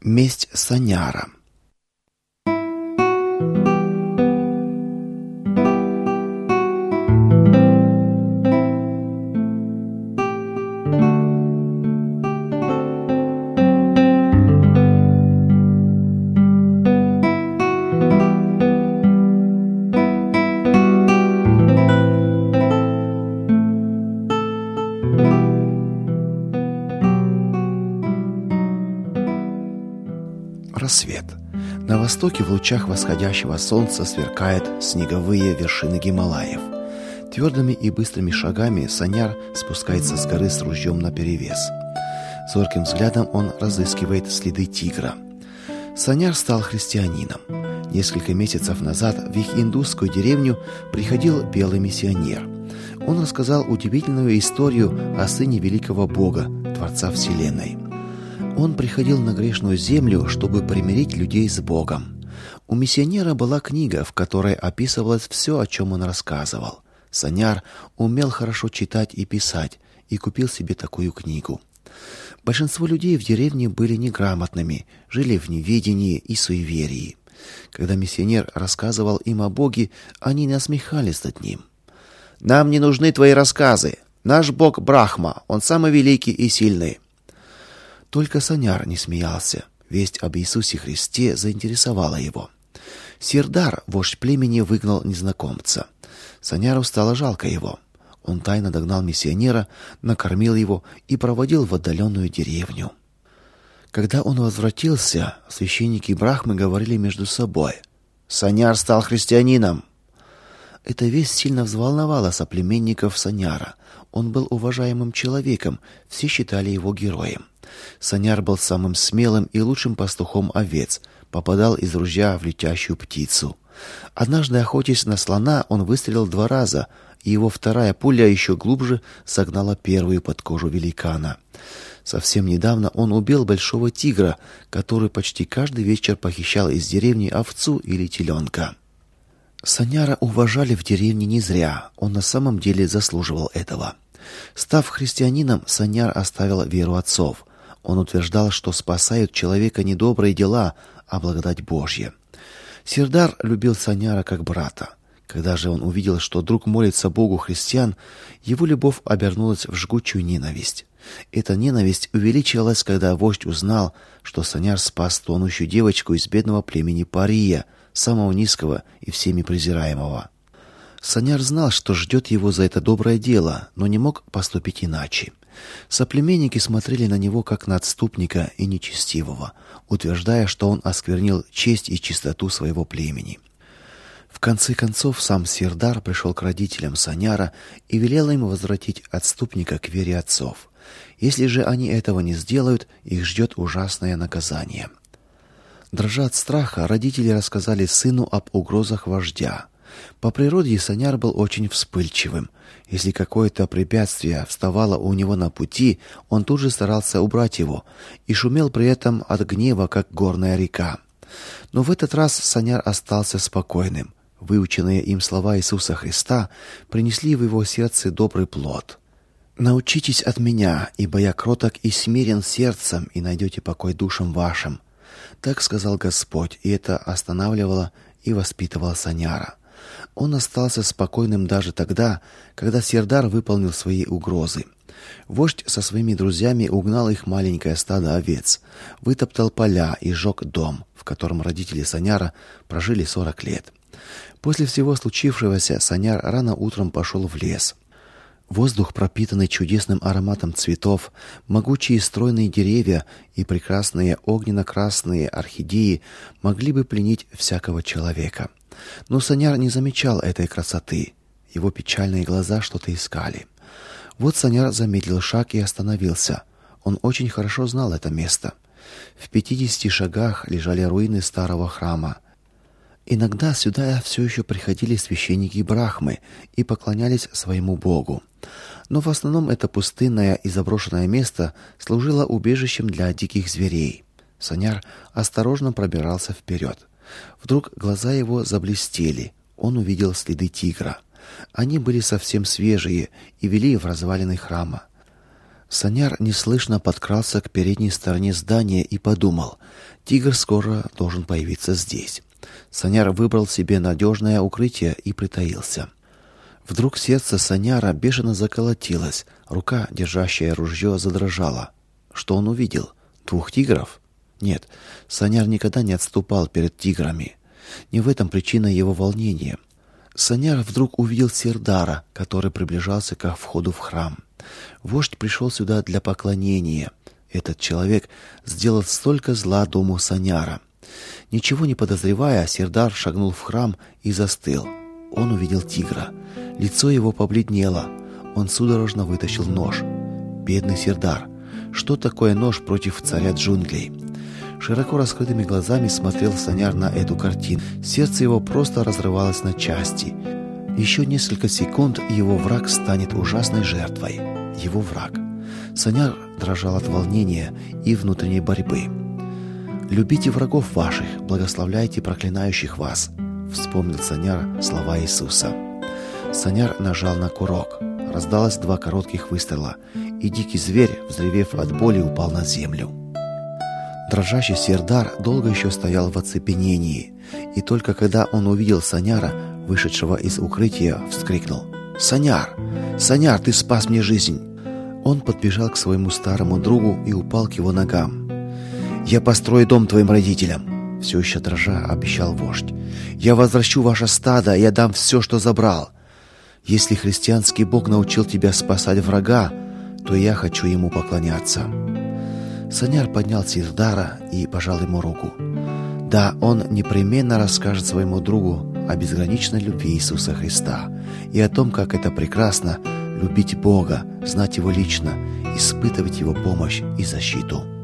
Месть Саняра. Рассвет. На востоке в лучах восходящего солнца сверкают снеговые вершины Гималаев. Твердыми и быстрыми шагами Саняр спускается с горы с ружьем наперевес. Зорким взглядом он разыскивает следы тигра. Саняр стал христианином. Несколько месяцев назад в их индусскую деревню приходил белый миссионер. Он рассказал удивительную историю о сыне великого Бога, Творца Вселенной. Он приходил на грешную землю, чтобы примирить людей с Богом. У миссионера была книга, в которой описывалось все, о чем он рассказывал. Саняр умел хорошо читать и писать, и купил себе такую книгу. Большинство людей в деревне были неграмотными, жили в неведении и суеверии. Когда миссионер рассказывал им о Боге, они насмехались над ним. «Нам не нужны твои рассказы. Наш Бог Брахма, он самый великий и сильный». Только Саняр не смеялся. Весть об Иисусе Христе заинтересовала его. Сирдар, вождь племени, выгнал незнакомца. Саняру стало жалко его. Он тайно догнал миссионера, накормил его и проводил в отдаленную деревню. Когда он возвратился, священники Брахмы говорили между собой: «Саняр стал христианином». Эта весть сильно взволновала соплеменников Саняра. Он был уважаемым человеком, все считали его героем. Саняр был самым смелым и лучшим пастухом овец, попадал из ружья в летящую птицу. Однажды, охотясь на слона, он выстрелил 2 раза, и его вторая пуля еще глубже загнала первую под кожу великана. Совсем недавно он убил большого тигра, который почти каждый вечер похищал из деревни овцу или теленка. Саняра уважали в деревне не зря, он на самом деле заслуживал этого. Став христианином, Саняр оставил веру отцов. Он утверждал, что спасают человека не добрые дела, а благодать Божья. Сирдар любил Саняра как брата. Когда же он увидел, что друг молится Богу христиан, его любовь обернулась в жгучую ненависть. Эта ненависть увеличилась, когда вождь узнал, что Саняр спас тонущую девочку из бедного племени Пария, самого низкого и всеми презираемого. Саняр знал, что ждет его за это доброе дело, но не мог поступить иначе. Соплеменники смотрели на него как на отступника и нечестивого, утверждая, что он осквернил честь и чистоту своего племени. В конце концов, сам Сирдар пришел к родителям Саняра и велел им возвратить отступника к вере отцов. Если же они этого не сделают, их ждет ужасное наказание. Дрожа от страха, родители рассказали сыну об угрозах вождя. По природе Саняр был очень вспыльчивым. Если какое-то препятствие вставало у него на пути, он тут же старался убрать его и шумел при этом от гнева, как горная река. Но в этот раз Саняр остался спокойным. Выученные им слова Иисуса Христа принесли в его сердце добрый плод. «Научитесь от меня, ибо я кроток и смирен сердцем, и найдете покой душам вашим». Так сказал Господь, и это останавливало и воспитывало Саняра. Он остался спокойным даже тогда, когда Сирдар выполнил свои угрозы. Вождь со своими друзьями угнал их маленькое стадо овец, вытоптал поля и сжег дом, в котором родители Саняра прожили 40 лет. После всего случившегося Саняр рано утром пошел в лес. Воздух, пропитанный чудесным ароматом цветов, могучие стройные деревья и прекрасные огненно-красные орхидеи могли бы пленить всякого человека. Но Саняр не замечал этой красоты. Его печальные глаза что-то искали. Вот Саняр замедлил шаг и остановился. Он очень хорошо знал это место. В 50 шагах лежали руины старого храма. Иногда сюда все еще приходили священники Брахмы и поклонялись своему богу. Но в основном это пустынное и заброшенное место служило убежищем для диких зверей. Саняр осторожно пробирался вперед. Вдруг глаза его заблестели. Он увидел следы тигра. Они были совсем свежие и вели в развалины храма. Саняр неслышно подкрался к передней стороне здания и подумал: тигр скоро должен появиться здесь. Саняр выбрал себе надежное укрытие и притаился. Вдруг сердце Саняра бешено заколотилось, рука, держащая ружье, задрожала. Что он увидел? 2 тигров? Нет, Саняр никогда не отступал перед тиграми. Не в этом причина его волнения. Саняр вдруг увидел Сердара, который приближался к входу в храм. Вождь пришел сюда для поклонения. Этот человек сделал столько зла дому Саняра. Ничего не подозревая, Сердар шагнул в храм и застыл. Он увидел тигра. Лицо его побледнело. Он судорожно вытащил нож. Бедный Сердар. Что такое нож против царя джунглей? Широко раскрытыми глазами смотрел Саняр на эту картину. Сердце его просто разрывалось на части. Еще несколько секунд, и его враг станет ужасной жертвой. Его враг. Саняр дрожал от волнения и внутренней борьбы. «Любите врагов ваших, благословляйте проклинающих вас», — вспомнил Саняр слова Иисуса. Саняр нажал на курок. Раздалось 2 коротких выстрела, и дикий зверь, взревев от боли, упал на землю. Дрожащий Сердар долго еще стоял в оцепенении, и только когда он увидел Саняра, вышедшего из укрытия, вскрикнул: «Саняр! Саняр, ты спас мне жизнь!» Он подбежал к своему старому другу и упал к его ногам. «Я построю дом твоим родителям!» Все еще дрожа обещал вождь. «Я возвращу ваше стадо, и я дам все, что забрал. Если христианский Бог научил тебя спасать врага, то я хочу ему поклоняться». Саняр поднял Сердара и пожал ему руку. Да, он непременно расскажет своему другу о безграничной любви Иисуса Христа и о том, как это прекрасно любить Бога, знать Его лично, испытывать Его помощь и защиту.